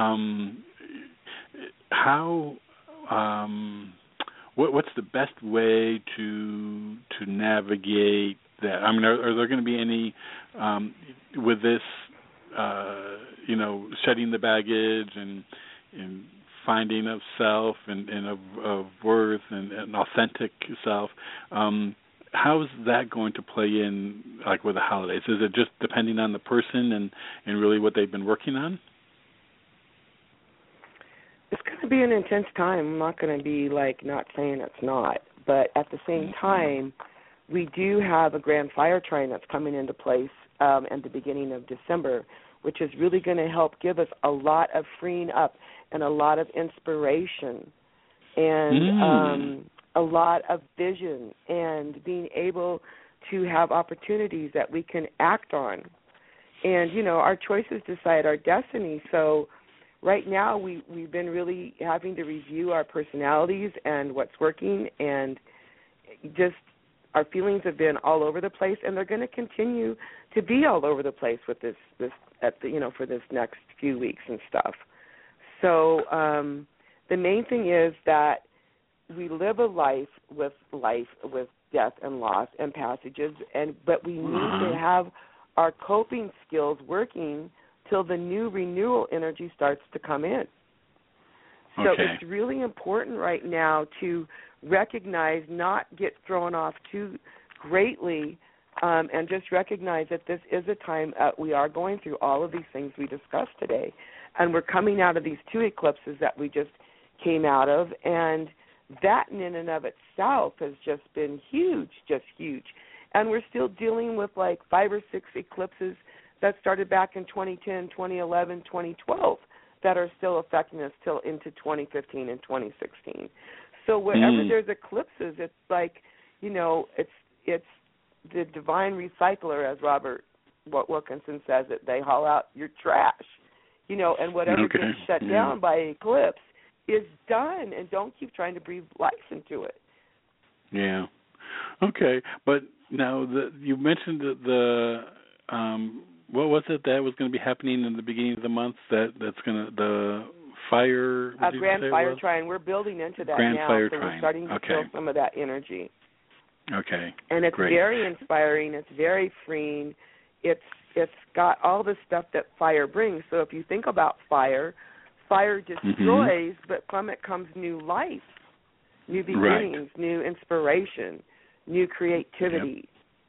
How what's the best way to navigate that? I mean, are there going to be any with this, shedding the baggage and finding of self and of worth and an authentic self? How is that going to play in, like with the holidays? Is it just depending on the person and really what they've been working on? It's going to be an intense time. I'm not going to be like not saying it's not, but at the same time, we do have a grand fire trine that's coming into place at the beginning of December, which is really going to help give us a lot of freeing up and a lot of inspiration and a lot of vision and being able to have opportunities that we can act on. And, our choices decide our destiny. So right now we've been really having to review our personalities and what's working, and just our feelings have been all over the place, and they're going to continue to be all over the place with this for this next few weeks and stuff. So the main thing is that we live a life with death and loss and passages, but we need to have our coping skills working till the new renewal energy starts to come in. So it's really important right now to recognize, not get thrown off too greatly, and just recognize that this is a time we are going through all of these things we discussed today. And we're coming out of these 2 eclipses that we just came out of, and that in and of itself has just been huge, just huge. And we're still dealing with like 5 or 6 eclipses that started back in 2010, 2011, 2012 that are still affecting us till into 2015 and 2016. So wherever there's eclipses, it's like, it's the divine recycler, as Robert Wilkinson says it. They haul out your trash, and whatever gets shut down by eclipse is done, and don't keep trying to breathe life into it. Yeah. Okay, but now you mentioned the what was it that was going to be happening in the beginning of the month? That's going to the fire. A grand fire trine. We're building into that grand now, fire so trine. We're starting to feel some of that energy. Okay. And it's great. very inspiring. It's very freeing. It's got all the stuff that fire brings. So if you think about fire destroys, but from it comes new life, new beginnings, new inspiration, new creativity. Yep.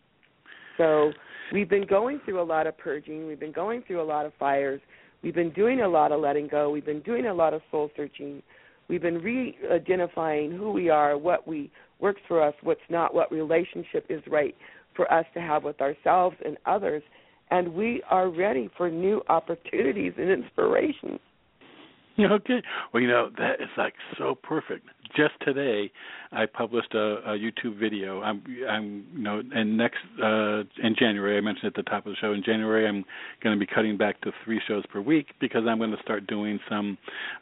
So we've been going through a lot of purging. We've been going through a lot of fires. We've been doing a lot of letting go. We've been doing a lot of soul searching. We've been re-identifying who we are, what works for us, what's not, what relationship is right for us to have with ourselves and others, and we are ready for new opportunities and inspiration. Okay. Well, that is like so perfect. Just today, I published a YouTube video. I'm and next in January, I mentioned at the top of the show. In January, I'm going to be cutting back to 3 shows per week because I'm going to start doing some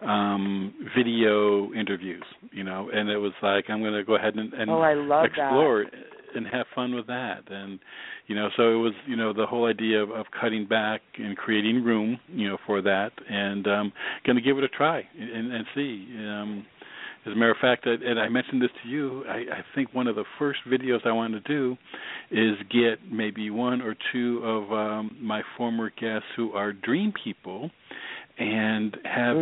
video interviews. And it was like I'm going to go ahead and I love explore that. And have fun with that. And so it was the whole idea of cutting back and creating room for that, and going to give it a try and see. As a matter of fact, and I mentioned this to you, I think one of the first videos I want to do is get maybe 1 or 2 of my former guests who are dream people and have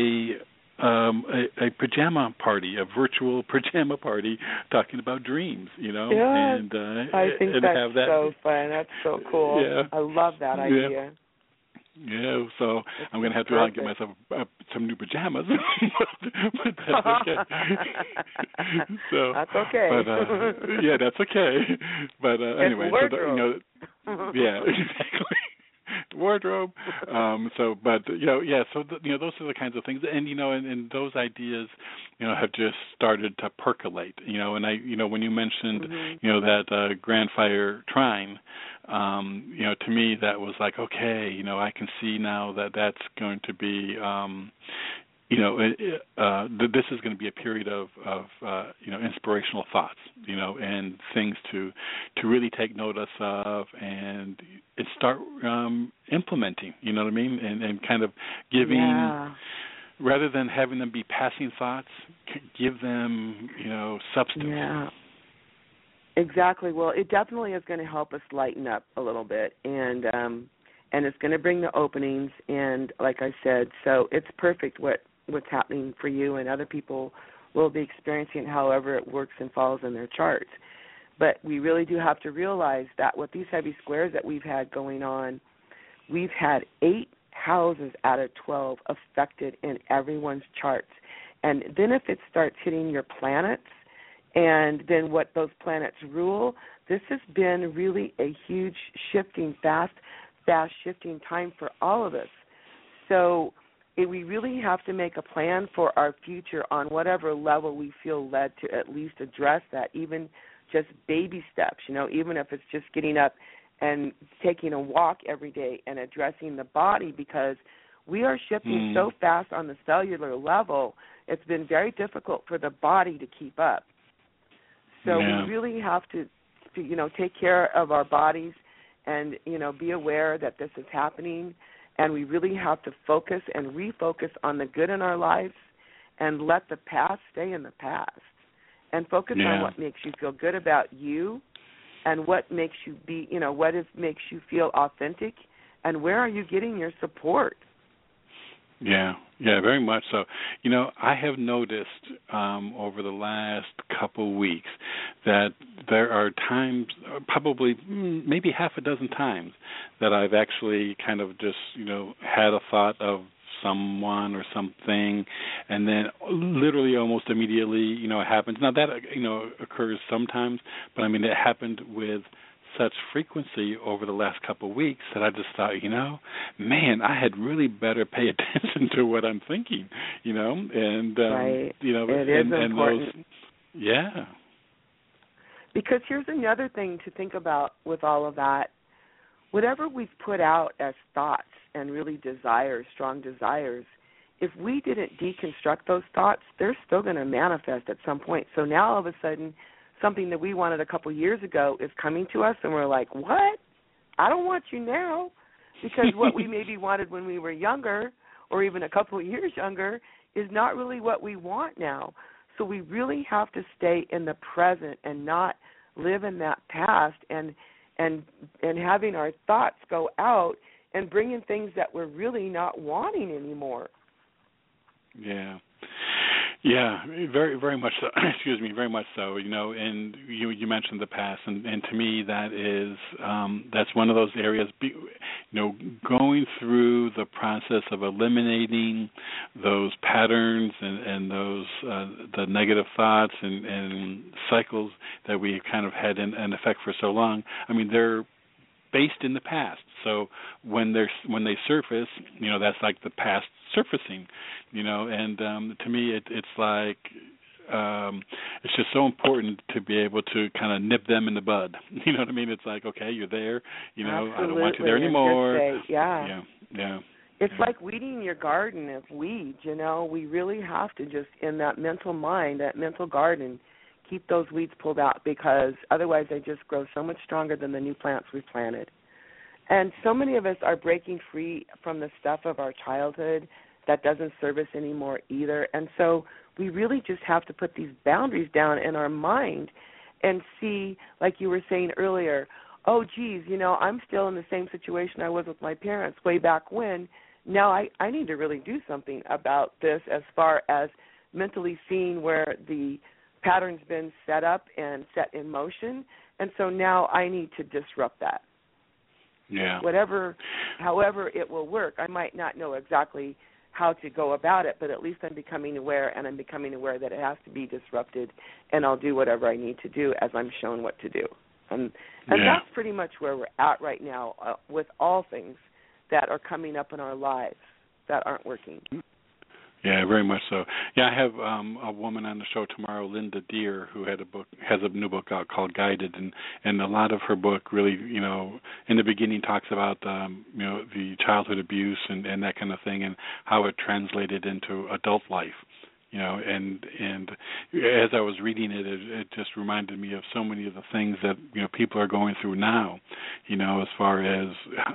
a pajama party, a virtual pajama party, talking about dreams, Yeah, and I think and that's have that. So fun. That's so cool. Yeah. I love that idea. Yeah, so I'm going to have to get myself some new pajamas, but that's okay. That's okay. But yeah, that's okay. But anyway, wardrobe. Yeah, exactly. Wardrobe. So those are the kinds of things, and and those ideas, have just started to percolate. And I, when you mentioned, that Grand Fire Trine, to me that was like, okay, I can see now that that's going to be, this is going to be a period of inspirational thoughts, and things to really take notice of and start implementing. You know what I mean? And kind of giving, rather than having them be passing thoughts, give them substance. Yeah. Exactly. Well, it definitely is going to help us lighten up a little bit, and it's going to bring the openings. And like I said, so it's perfect what's happening for you, and other people will be experiencing however it works and falls in their charts. But we really do have to realize that with these heavy squares that we've had going on, we've had 8 houses out of 12 affected in everyone's charts. And then if it starts hitting your planets, and then what those planets rule, this has been really a huge shifting, fast shifting time for all of us. So we really have to make a plan for our future on whatever level we feel led to at least address that, even just baby steps, even if it's just getting up and taking a walk every day and addressing the body, because we are shifting so fast on the cellular level, it's been very difficult for the body to keep up. So we really have to take care of our bodies and, be aware that this is happening. And we really have to focus and refocus on the good in our lives and let the past stay in the past. And focus on what makes you feel good about you and what makes you makes you feel authentic, and where are you getting your support. Yeah, very much so. I have noticed over the last couple weeks that there are times, probably maybe half a dozen times, that I've actually kind of just, had a thought of someone or something, and then literally almost immediately, it happens. Now that, occurs sometimes, but I mean, it happened with such frequency over the last couple of weeks that I just thought, man, I had really better pay attention to what I'm thinking, and right. It is important. Those, because here's another thing to think about with all of that. Whatever we've put out as thoughts and really desires, strong desires, if we didn't deconstruct those thoughts, they're still going to manifest at some point. So now all of a sudden, something that we wanted a couple years ago is coming to us, and we're like, what? I don't want you now. Because what we maybe wanted when we were younger, or even a couple of years younger, is not really what we want now. So we really have to stay in the present and not live in that past, and having our thoughts go out and bringing things that we're really not wanting anymore. Yeah. Yeah, very, very much so. Excuse me, very much so. And you mentioned the past, and to me that is that's one of those areas. Going through the process of eliminating those patterns and those the negative thoughts and cycles that we kind of had in effect for so long. I mean, they're based in the past. So when they surface, that's like the past surfacing, and to me it's like it's just so important to be able to kind of nip them in the bud. You know what I mean? It's like, okay, you're there, Absolutely. I don't want you there anymore. Yeah. Yeah. It's like weeding your garden of weeds, We really have to just, in that mental mind, that mental garden, keep those weeds pulled out, because otherwise they just grow so much stronger than the new plants we've planted. And so many of us are breaking free from the stuff of our childhood that doesn't serve us anymore either. And so we really just have to put these boundaries down in our mind and see, like you were saying earlier, oh, geez, I'm still in the same situation I was with my parents way back when. Now I need to really do something about this as far as mentally seeing where the pattern's been set up and set in motion. And so now I need to disrupt that. Yeah. However it will work. I might not know exactly how to go about it, but at least I'm becoming aware, and I'm becoming aware that it has to be disrupted, and I'll do whatever I need to do as I'm shown what to do. And that's pretty much where we're at right now with all things that are coming up in our lives that aren't working. Yeah, very much so. Yeah, I have a woman on the show tomorrow, Linda Deer, who has a new book out called Guided, and a lot of her book really, in the beginning talks about the childhood abuse and that kind of thing, and how it translated into adult life. And as I was reading it, it just reminded me of so many of the things that people are going through now. As far as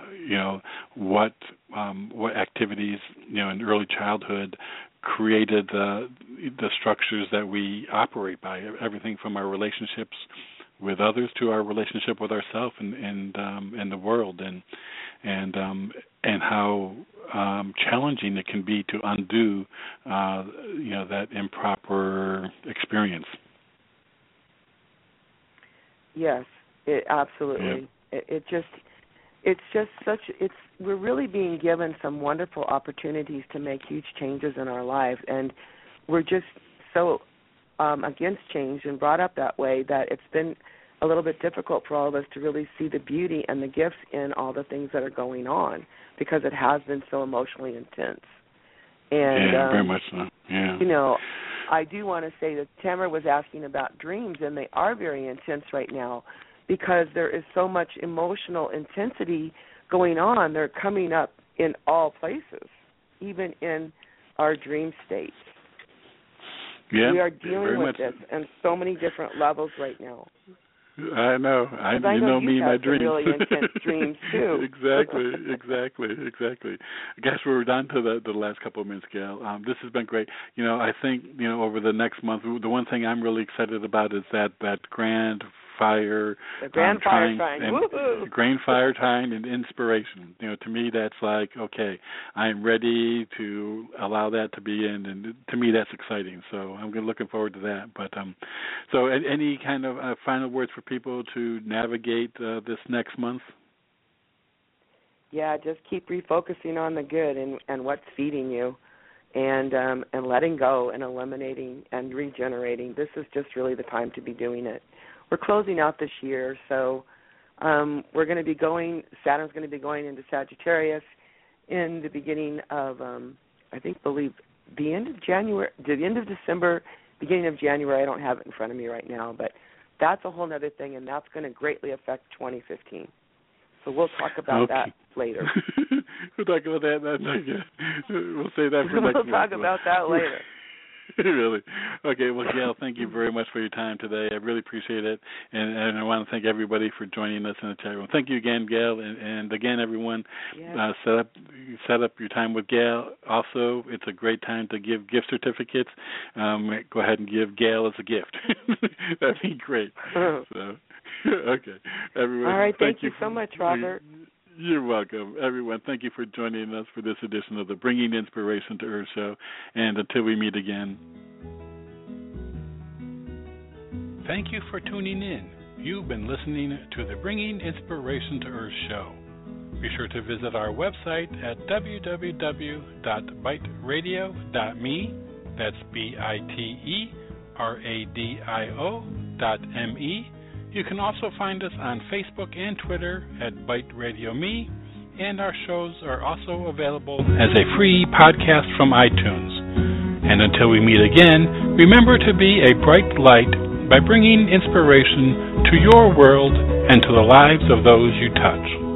what activities in early childhood created the structures that we operate by. Everything from our relationships with others to our relationship with ourselves and the world, and how challenging it can be to undo that improper experience. Yes, absolutely. Yeah. We're really being given some wonderful opportunities to make huge changes in our lives, and we're just so against change and brought up that way that it's been a little bit difficult for all of us to really see the beauty and the gifts in all the things that are going on, because it has been so emotionally intense. And very much so. Yeah. I do want to say that Tamara was asking about dreams, and they are very intense right now because there is so much emotional intensity going on. They're coming up in all places, even in our dream state. Yeah, we are dealing with this on so many different levels right now. I know. I know me, my dreams. Really intense dreams too. Exactly. I guess we're down to the last couple of minutes, Gail. This has been great. I think over the next month, the one thing I'm really excited about is that Grand Fire, the Grand Fire Time, Grand Fire Time and inspiration. To me, that's like, okay, I'm ready to allow that to be in, and to me, that's exciting. So I'm looking forward to that. But so any kind of final words for people to navigate this next month? Yeah, just keep refocusing on the good and what's feeding you, and letting go and eliminating and regenerating. This is just really the time to be doing it. We're closing out this year, so we're going to be Saturn's going to be going into Sagittarius in the beginning of, believe the end of January, the end of December, beginning of January. I don't have it in front of me right now, but that's a whole other thing, and that's going to greatly affect 2015. So we'll talk about that later. We'll talk about that. We'll say that for next week. We'll talk about that later. Really? Okay, well, Gail, thank you very much for your time today. I really appreciate it. And I want to thank everybody for joining us in the chat room. Thank you again, Gail. And again, everyone, set up your time with Gail. Also, it's a great time to give gift certificates. Go ahead and give Gail as a gift. That'd be great. So, okay. Everyone, all right, thank you so much, Robert. You're welcome. Everyone, thank you for joining us for this edition of the Bringing Inspiration to Earth show. And until we meet again, thank you for tuning in. You've been listening to the Bringing Inspiration to Earth show. Be sure to visit our website at www.biteradio.me. That's BITERADIO.me. You can also find us on Facebook and Twitter at Bite Radio Me, and our shows are also available as a free podcast from iTunes. And until we meet again, remember to be a bright light by bringing inspiration to your world and to the lives of those you touch.